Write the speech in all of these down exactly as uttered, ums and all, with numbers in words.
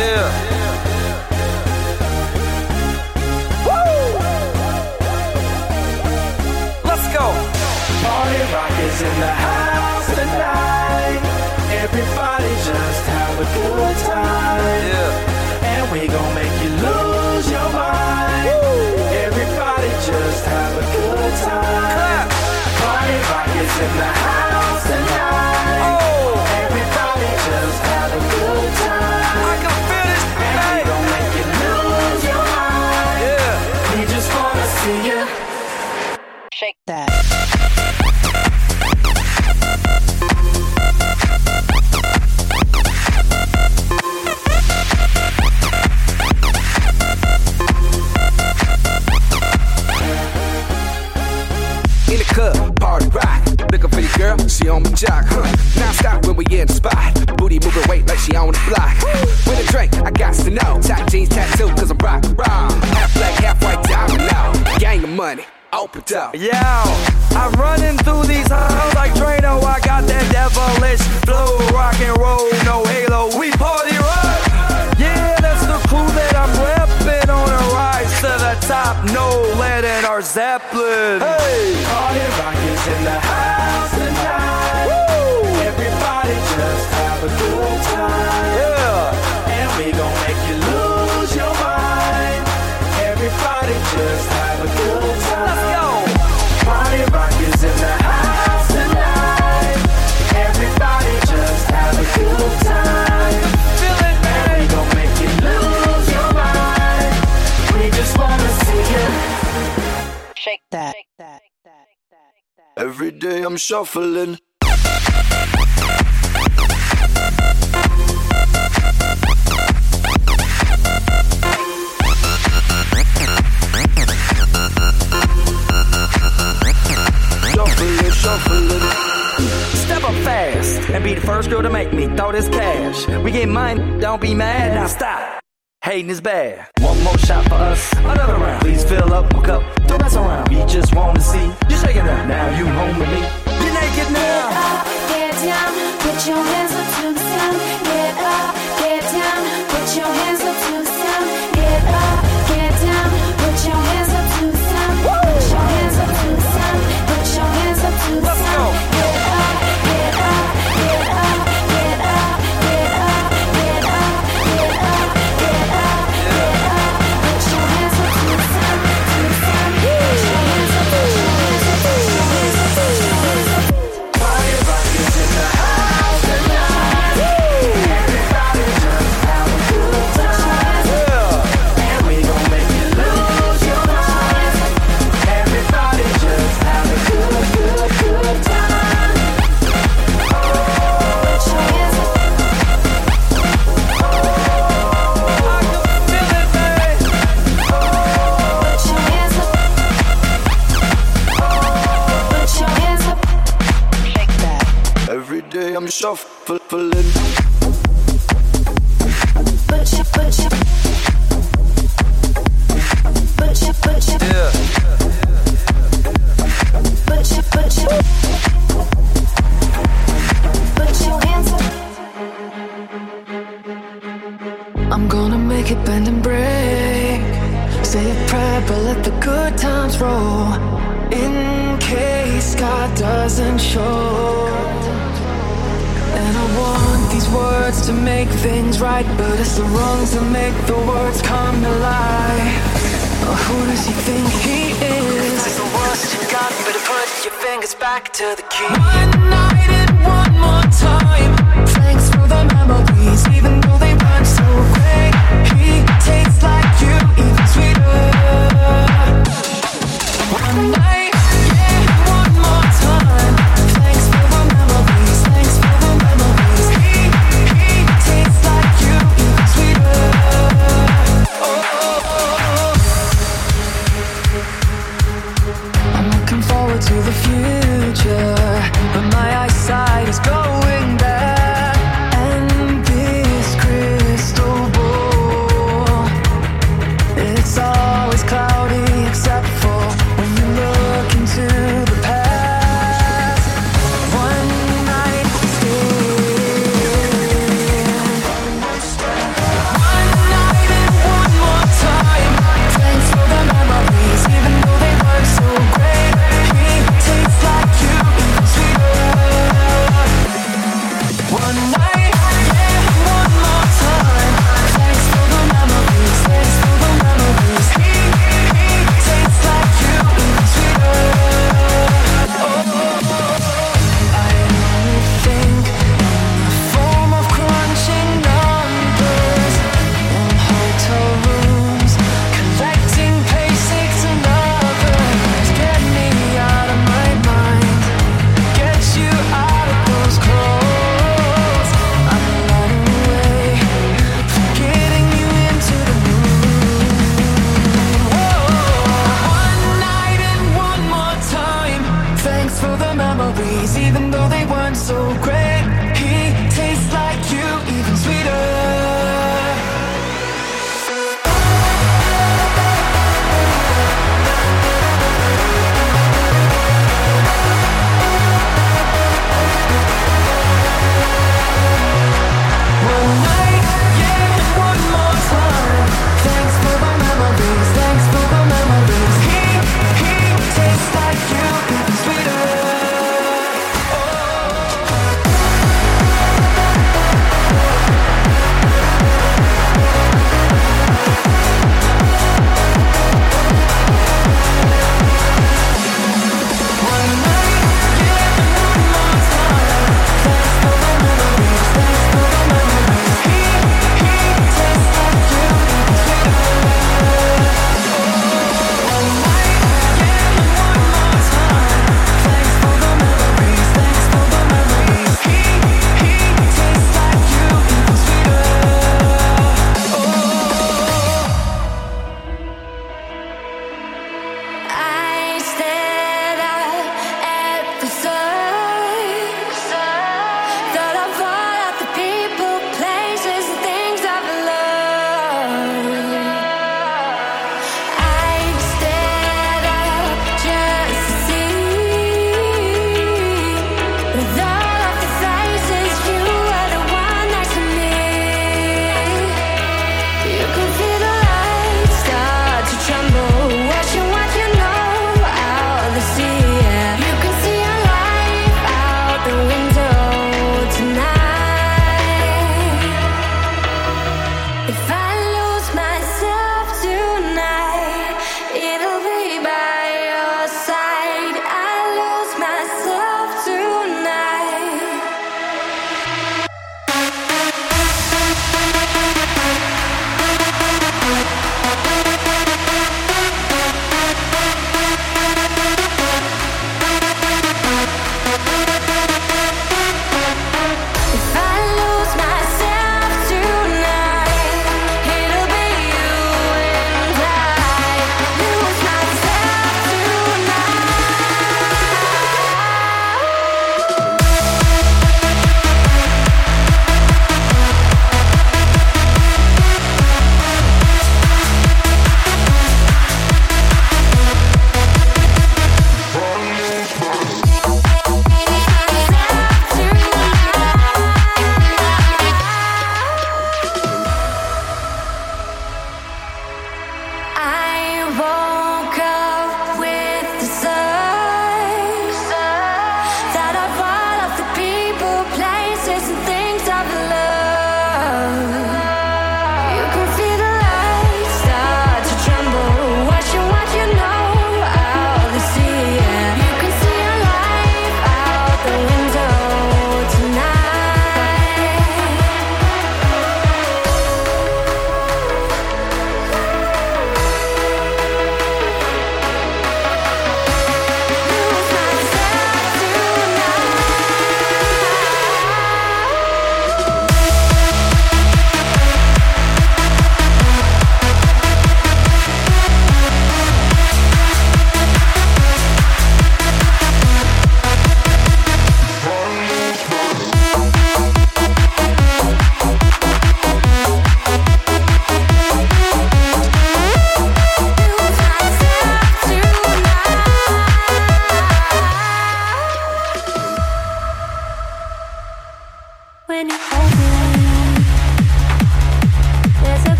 Yeah. Party rock is in the house tonight. Everybody just have a good time. Yeah. And we gon' make you lose your mind. Woo. Everybody just have a good time. Clap. Party rock is in the house tonight. Oh. Everybody just have a good time. I can feel this tonight. And we gon' make you lose your mind. Yeah. We just wanna see you shake that. In the club, party rock. Looking for your girl, she on my jock, huh? Now stop when we in the spot. Booty moving weight like she on the block. With a drink, I got to know. Tight jeans, tattoo, cause I'm rock, rock. Half black, half white, diamond now. Gang of money, open up. Yo, I'm running through these halls like Drano. I got that devilish flow, rock and roll, no halo. We party rock. Yeah, that's the crew that I'm repping on a rise to the top. No lead in our Zeppelin. Hey, party rock is in the house tonight. Woo! Everybody just have a good time. Yeah, and we gon' make you lose your mind. Everybody just have a good time. Let's go. Party rock is in the house tonight. Everybody just have a good time. Feel it, man. And we gon' make you lose your mind. We just wanna see you shake that. Every day I'm shuffling. Shuffling, shuffling. Step up fast and be the first girl to make me throw this cash. We get mine, don't be mad, now stop. Hating is bad. One more shot for us, another round. Please fill up my cup, don't mess around. We just wanna see you shaking up. Now you home with me, you're naked now. Get up, get down, put your hands up to the sound. Get up, get down, put your hands up to the sound. Get up, get down, put your hands up to the sound. Put your hands up to the sound. Put your hands up to the Let's sound. go. Get up, get up, get up, get up, get up, get up, get up, get up, get up. Put your hands up to the sound, to the sound. Put your hands up, put your hands up, put your hands up, put your hands up. Party rock is in the house tonight. Everybody just have a good time. Yeah. And we gon' make you lose your mind. Everybody just have a good, good, good time. Put your hands up. I can feel it, man. Put your hands up. Put your hands up. Shake that. Every day I'm shuffling. Put your, put your, put your, put your, Yeah. put your, put your, put your hands up. I'm gonna make it bend and break. Say a prayer, but let the good times roll. In case God doesn't show. And I want these words to make things right, but it's the wrongs that make the words come to life. Oh, who does he think he is? That's the worst you got, but put your fingers back to the key. One night and one more time. Thanks for the memories, even though they weren't so great. He tastes like you, even sweeter. One night, yeah, one more time. Thanks for the memories, thanks for the memories. He, he tastes like you, even sweeter. Oh, oh, oh, oh. I'm looking forward to the future, but my eyesight is going sweeter. One night, yeah, and one more time. Thanks for the memories, thanks for the memories. He, he tastes like you, even sweeter. Oh.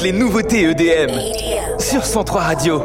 avec les nouveautés E D M sur cent trois Radio.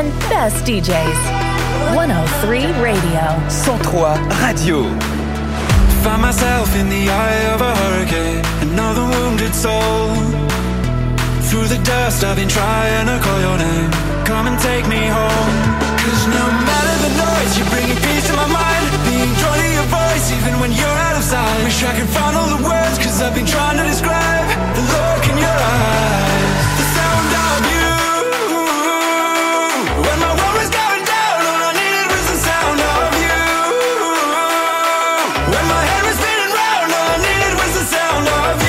and best D Js. one oh three Radio. cent trois Radio. Find myself in the eye of a hurricane, another wounded soul. Through the dust I've been trying to call your name. Come and take me home. Cause no matter the noise, you're bringing peace to my mind. Being drawn to your voice even when you're out of sight. Wish I could find all the words, cause I've been trying to describe the look in your eyes, the sound of you. When my world was going down, all I needed was the sound of you. When my head was spinning round, all I needed was the sound of you.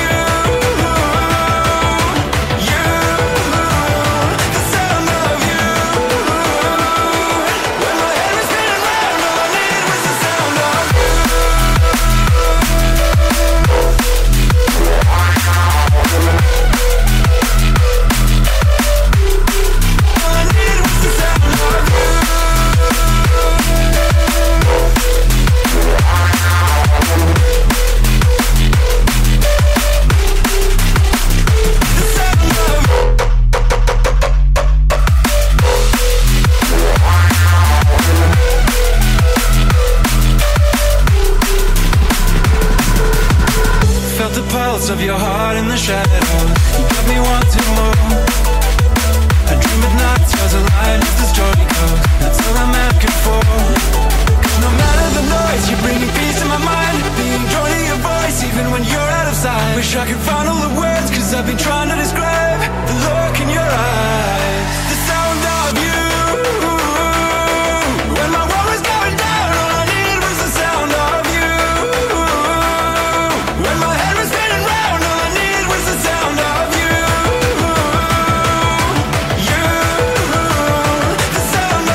Of your heart in the shadows, you got me wanting more. I dream at night, yours a line as the story goes. That's all I'm asking for. Cause no matter the noise, you're bringing peace to my mind. Being drawn to your voice even when you're out of sight. Wish I could find all the words, cause I've been trying to describe the look in your eyes, the sound of you. When my world was going down, all I needed was the sound of you. When my head was spinning round, all I needed was the sound of you. You, the sound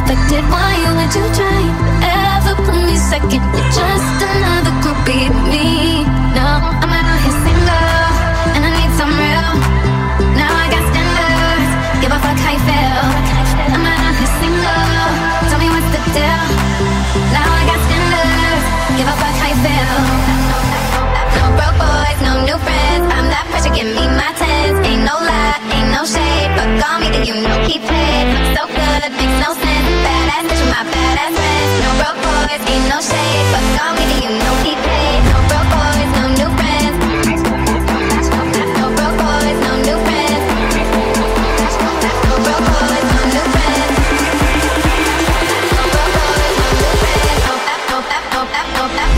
affected. Why you would you try ever put me second? You're just another groupie to me. No, I'm out here single, and I need some real. Now I got standards, give a fuck how you feel. I'm out here single, tell me what's the deal. Now I got standards, give a fuck how you feel. No broke boys, no new friends. I'm that pressure, give me my tens. Ain't no lie, ain't no shade, but call me then you know he played. Looks so good, makes no sense. Badass bitch with my badass friends. No broke boys, ain't no shade, but call me then you know he played. No broke boys, no new friends. No broke boys, no new friends. No broke boys, no new friends. No broke boys, no new friends. No that, no that, no that, no that.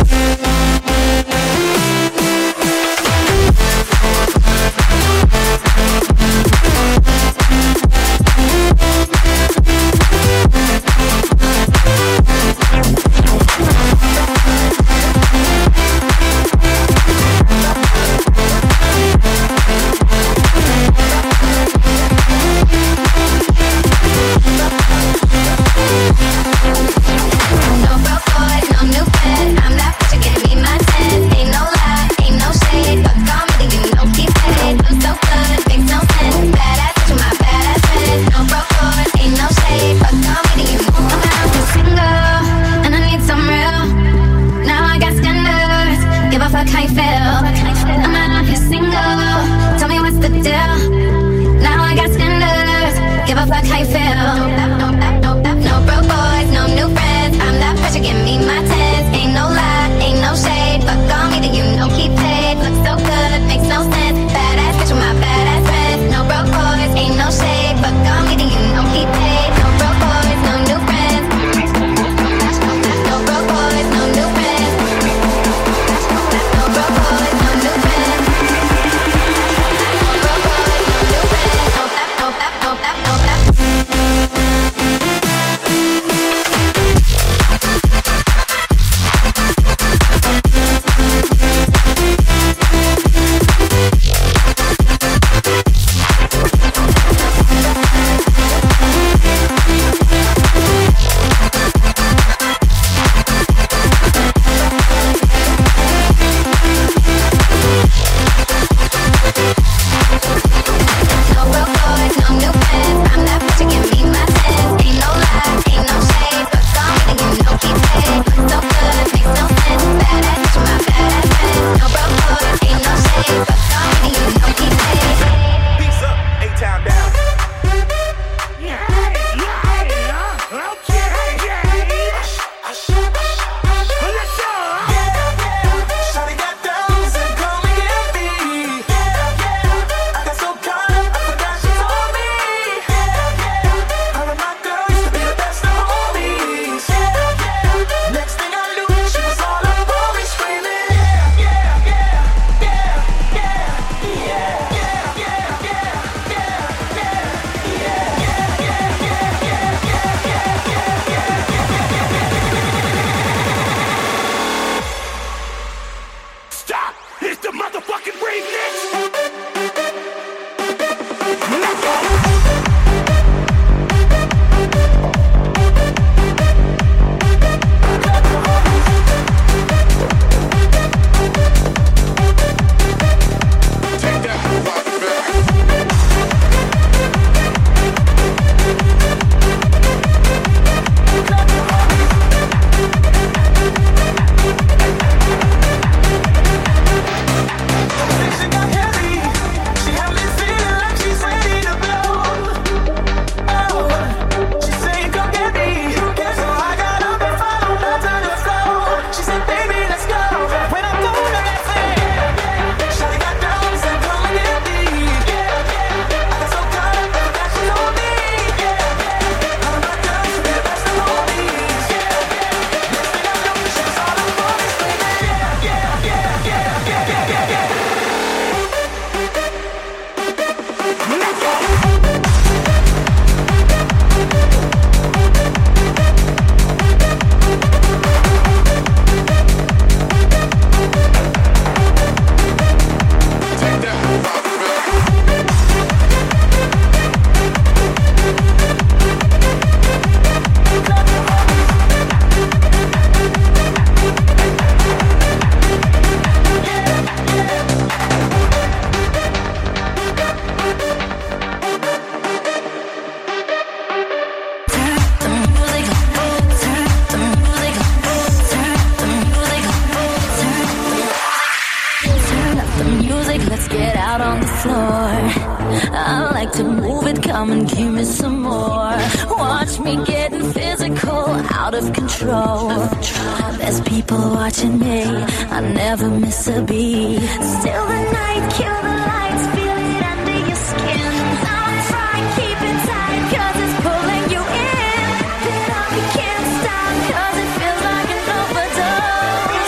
to move it, come and give me some more. Watch me getting physical, out of control. There's people watching me, I never miss a beat. Still the night, kill the lights, feel it under your skin. Don't try, keep it tight, cause it's pulling you in. Wrap it up, you can't stop, cause it feels like an overdose.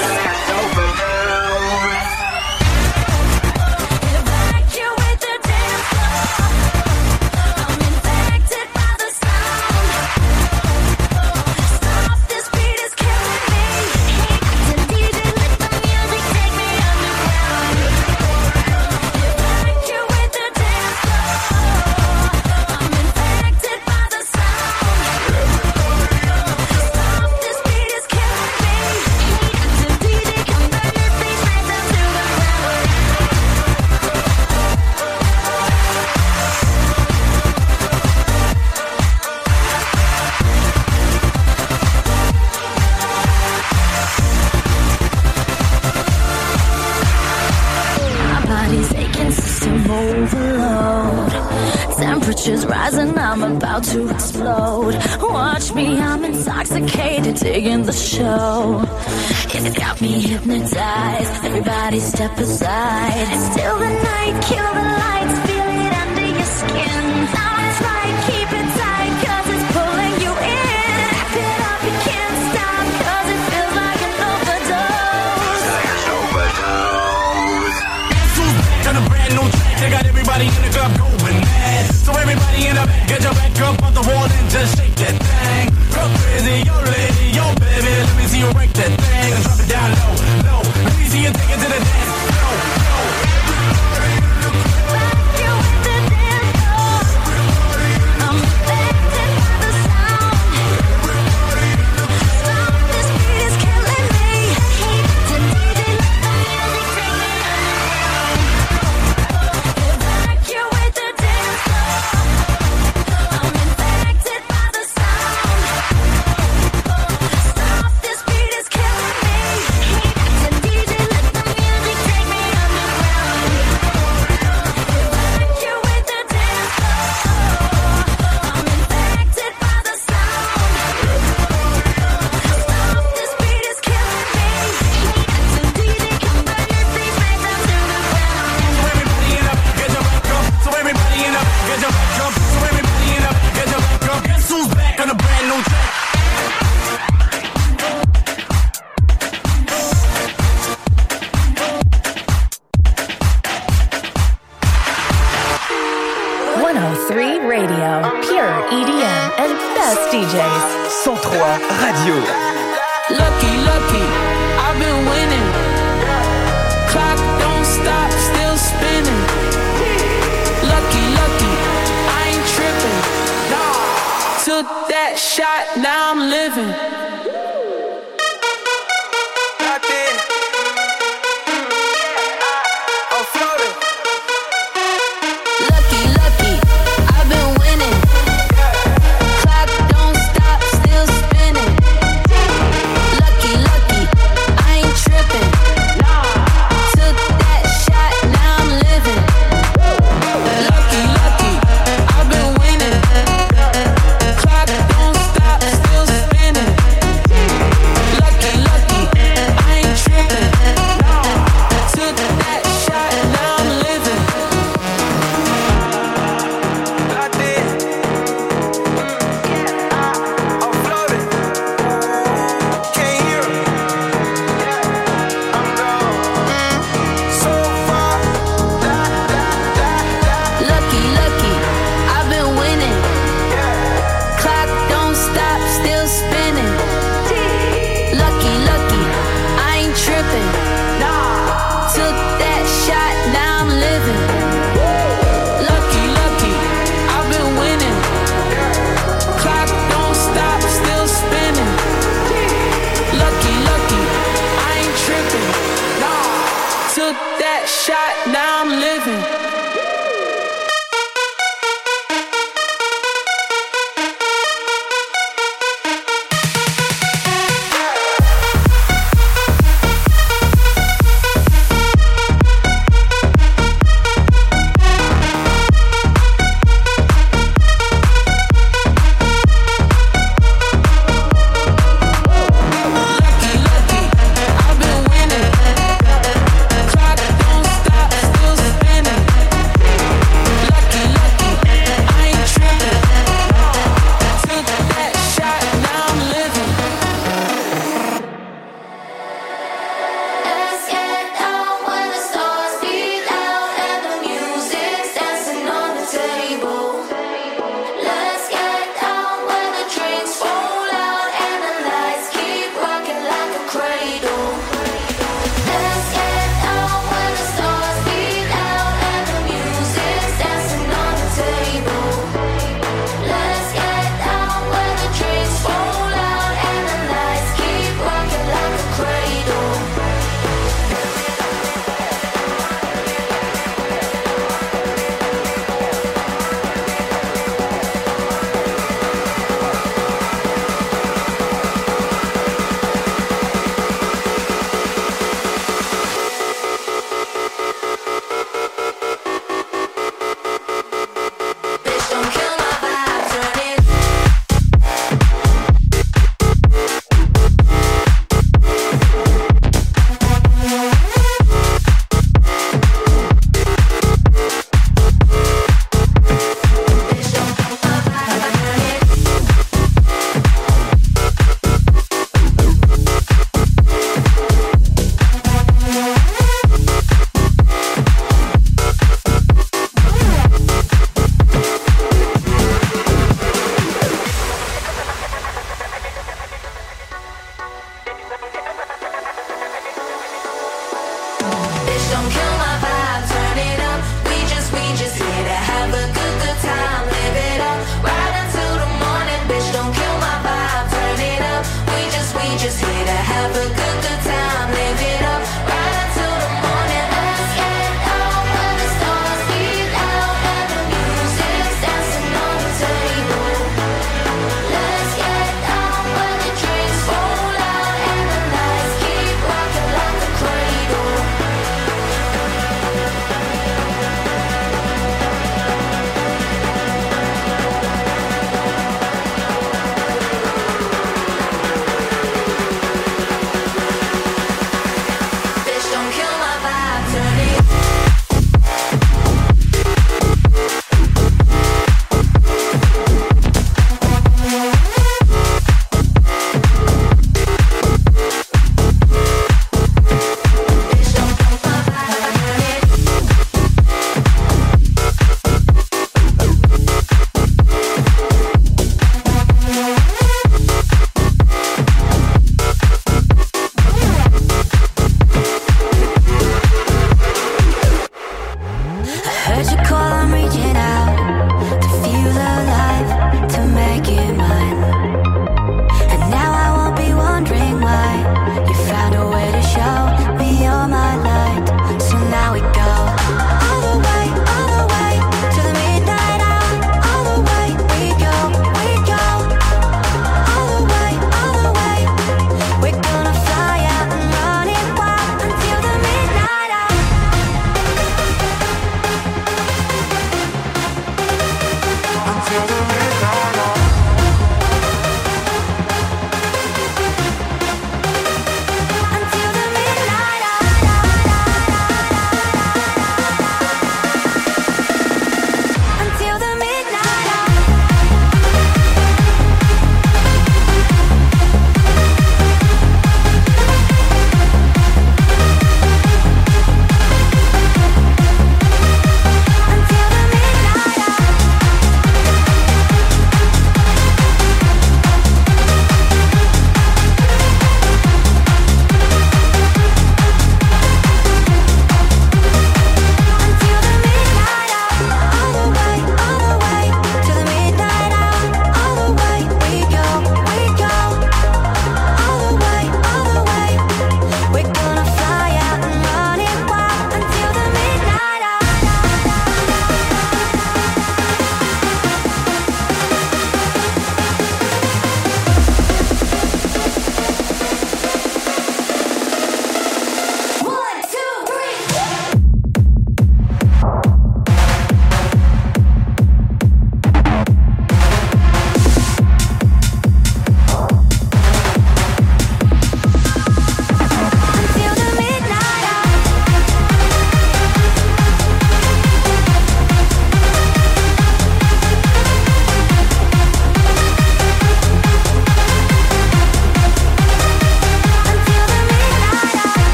Evacuate the dance floor. I'm infected by the sound. Stop, this beat is killing me. The D J, let the music take me underground. Evacuate the dance floor. I'm infected by the sound. Stop, this beat is killing me. The D J, come burn this beat right down to the ground. My body's aching, system overload. Temperature's rising, I'm about to explode. Watch me, I'm intoxicated, digging the show. It's got me hypnotized, everybody step aside. Still the night, kill the lights, feel it under your skin. That's right, keep it tight, cause it's pulling you in. Wrap it up, you can't stop, cause it feels like an overdose. On a brand new track, they got everybody in the club going mad. So everybody in the back, get your back up on the wall and just shake that thing. Go crazy, yo lady, yo baby, let me see you break that thing and drop it down low, low. Let me see you take it to the dance floor, floor. Evacuate the dance floor. I'm infected by the sound. Stop, this beat is killing me. The D J, let the music take me underground. Evacuate the dance floor. I'm infected by the sound. Stop, this beat is killing me. The D J, let the music take me underground. Evacuate the dance floor. I'm infected by the sound. Stop, this beat is killing me. The D J, come burn this beat right down to the ground. So everybody in the back, get your back up. So everybody in the back, get your back up. So everybody in the back, get your back up. Guess who's back on a brand new track? one oh three Radio, pure E D M and best D Js. cent trois Radio. Lucky, lucky, I've been winning. Clock don't stop, still spinning. Lucky, lucky, I ain't tripping. Took that shot, now I'm living. Lucky, lucky, I've been winning. Clock don't stop, still spinning. Lucky, lucky, I ain't tripping. Took that shot, now I'm living. Lucky, lucky, I've been winning. Clock don't stop, still spinning. Lucky, lucky, I ain't tripping. Took that shot, now I'm living. Lucky, lucky, I've been winning. Clock don't stop, still spinning. Lucky, lucky, I ain't tripping. Took that shot, now I'm living. Lucky, lucky, I've been winning. Clock don't stop, still spinning. Lucky, lucky, I ain't tripping. Took that shot, now I'm living.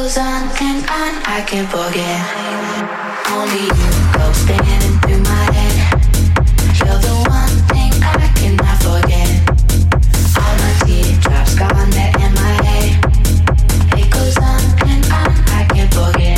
goes on and on, I can't forget. Only you go spinning through my head. You're the one thing I cannot forget. All my teardrops gone, they're in my head. It goes on and on, I can't forget.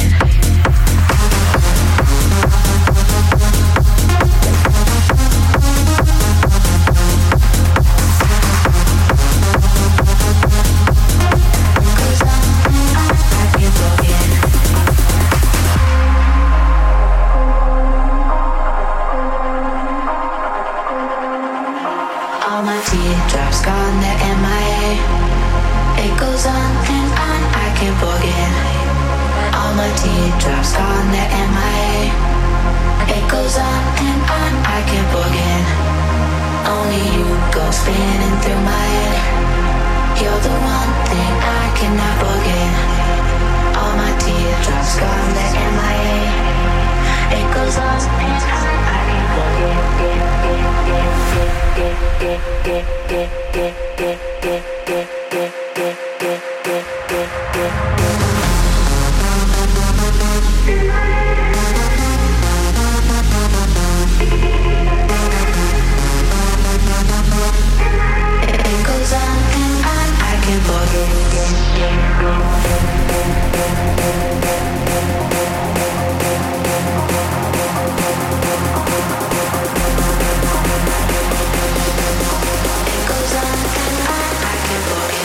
Teardrops gone, they're in my head. It goes on and on, I can't forget. All my teardrops gone, they're in my head. It goes on and on, I can't forget. Only you go spinning through my head. You're the one thing I cannot forget. All my teardrops gone, they're in my head. It goes on and on, I can't forget. It goes on and on, I can't forget. It goes on and on, I can't forget.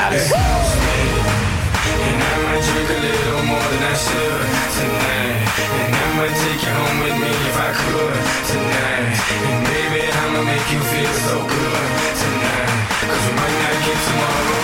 Dallas. And I might drink a little more than I should tonight. And I might take you home with me if I could tonight. And baby, I'ma make you feel so good tonight. Cause we might not get tomorrow.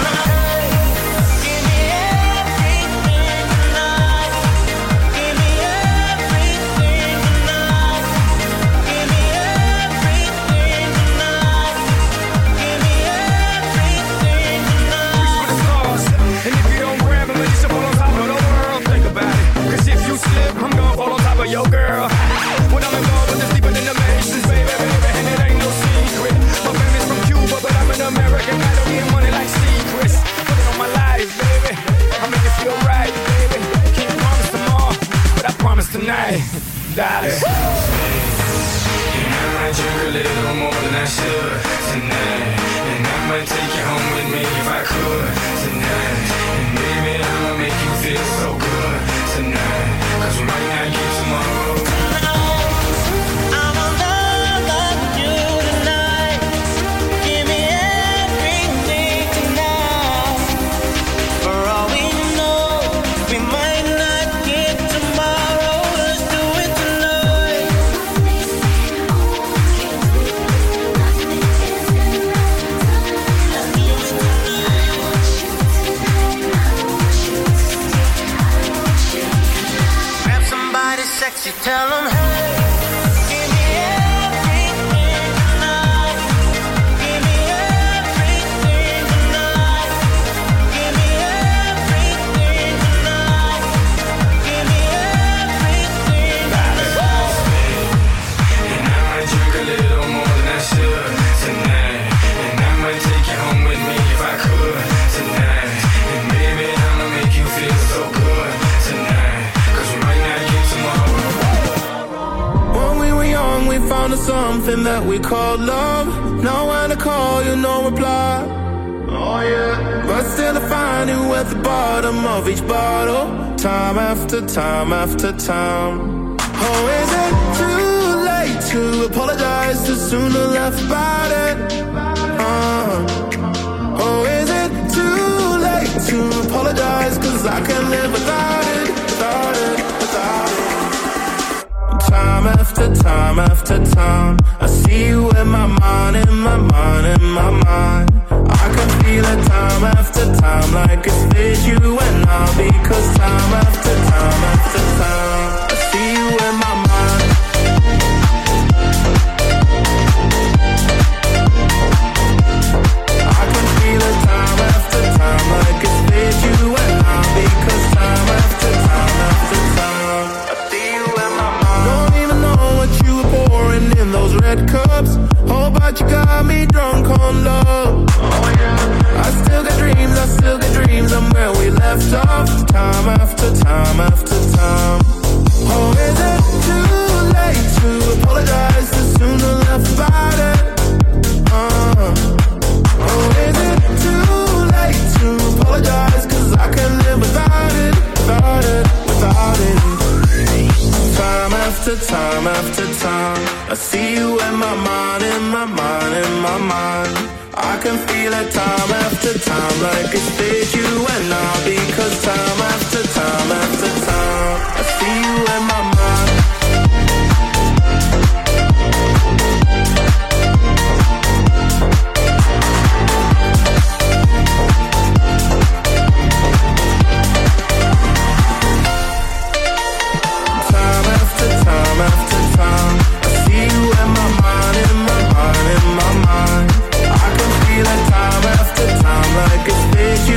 I'm gonna fall on top of your girl. When I'm involved with this deeper than the Masons, baby, baby, and it ain't no secret. My family's from Cuba, but I'm an American. I don't get money like secrets. Put it on my life, baby. I'll make it feel right, baby. Can't promise tomorrow, but I promise tonight, darling. And I might drink a little more than I should tonight. And I might take you home with me if I could tonight. And baby, I'ma make you feel so good tonight. Cause we might not get tomorrow. I'm in love with you tonight. Give me everything tonight. For all we know, we might not get tomorrow. Let's do it tonight. Grab somebody sexy, tell them, hey, give me everything tonight. Give me everything tonight. Give me everything tonight. Give me everything tonight. And I might drink a little more than I should tonight. And I might take you home with me if I could tonight. And baby, I'ma make you feel so good tonight. Cause we might not get tomorrow. When we were young, we found us something that we called love. Now when I call, you no reply. Oh yeah. But still I find you at the bottom of each bottle, time after time after time. Oh, is it too late to apologize too soon to laugh about it? Uh, oh, is it too late to apologize? Cause I can't live without it, without it, without it. Time after time after time, I see you in my mind, in my mind, in my mind. I can feel it time after time, like it's with you and I. Because time after time after time, I see you in my mind. I can feel it time after time, like it's with you and I. Because time after time after time, I see you in my mind. Don't even know what you were pouring in those red cups. Oh, but you got me drunk on love. Oh yeah. I still got dreams, I still got dreams. I'm where we left off, time after time after time. Oh, is it too late to apologize too soon to laugh about it? Uh, oh, is it too late to apologize? Cause I can't live without it, without it, without it. Time after time after time, I see you in my mind, in my mind, in my mind. I can feel it time after time, like it's with you and I. Because time after time after time, I see you in my mind. Time after time after time, I see you in my mind, in my mind, in my mind. I can feel it time after time, like it's with you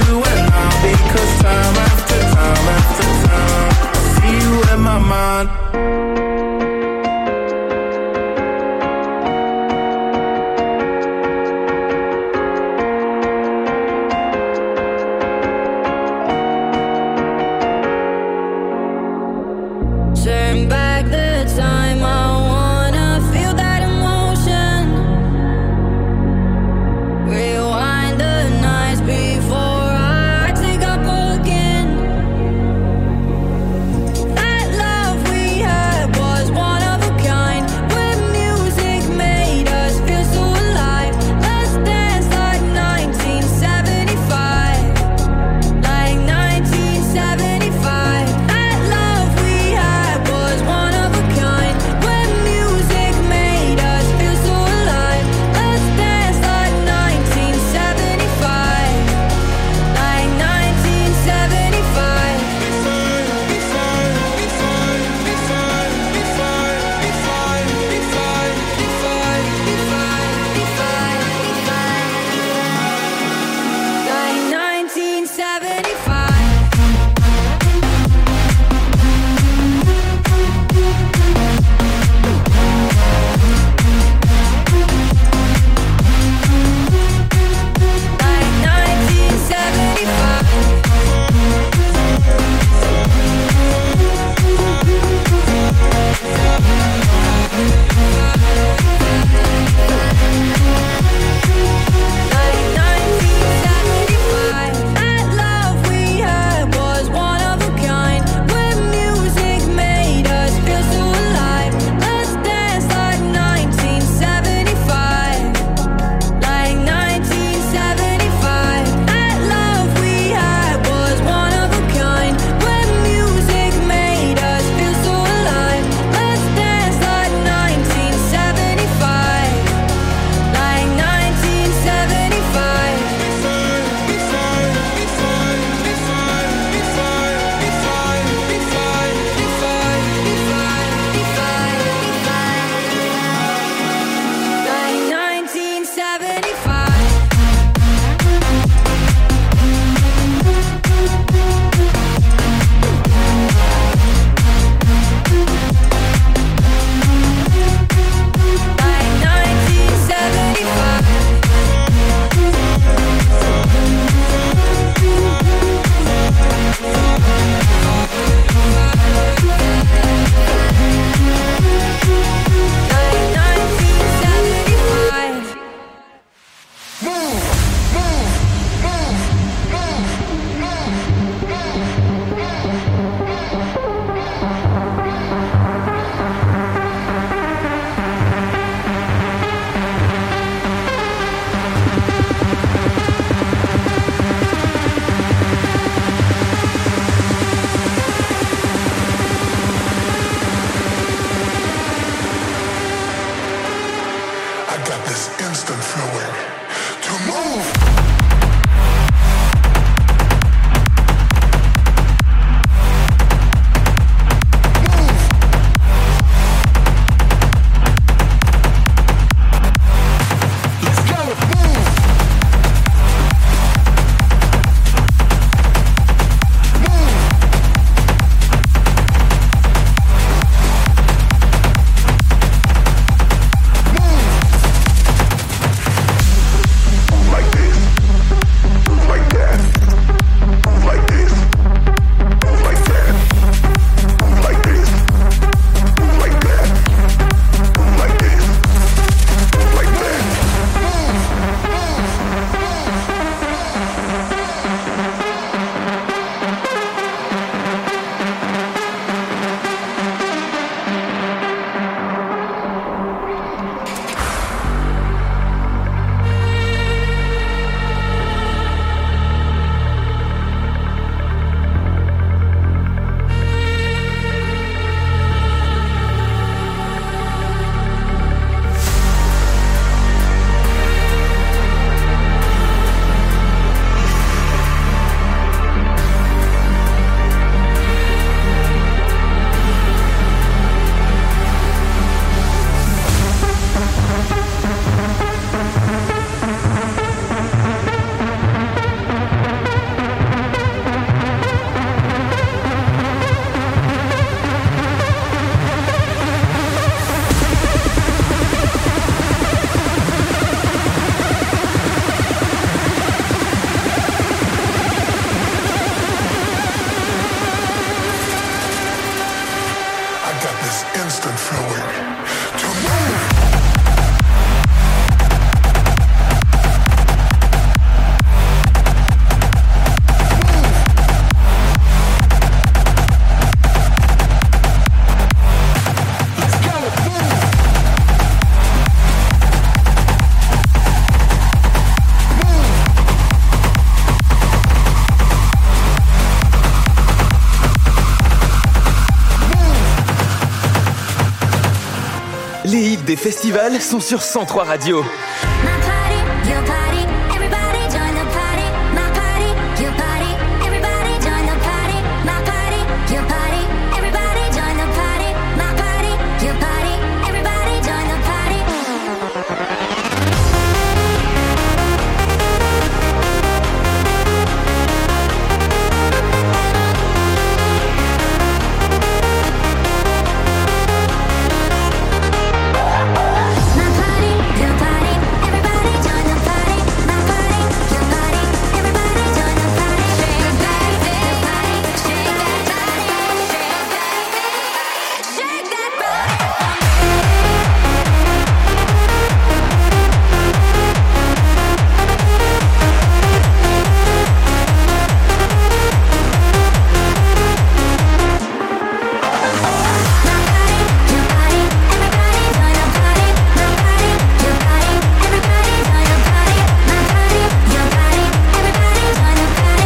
classiques des festivals sont sur cent trois Radio.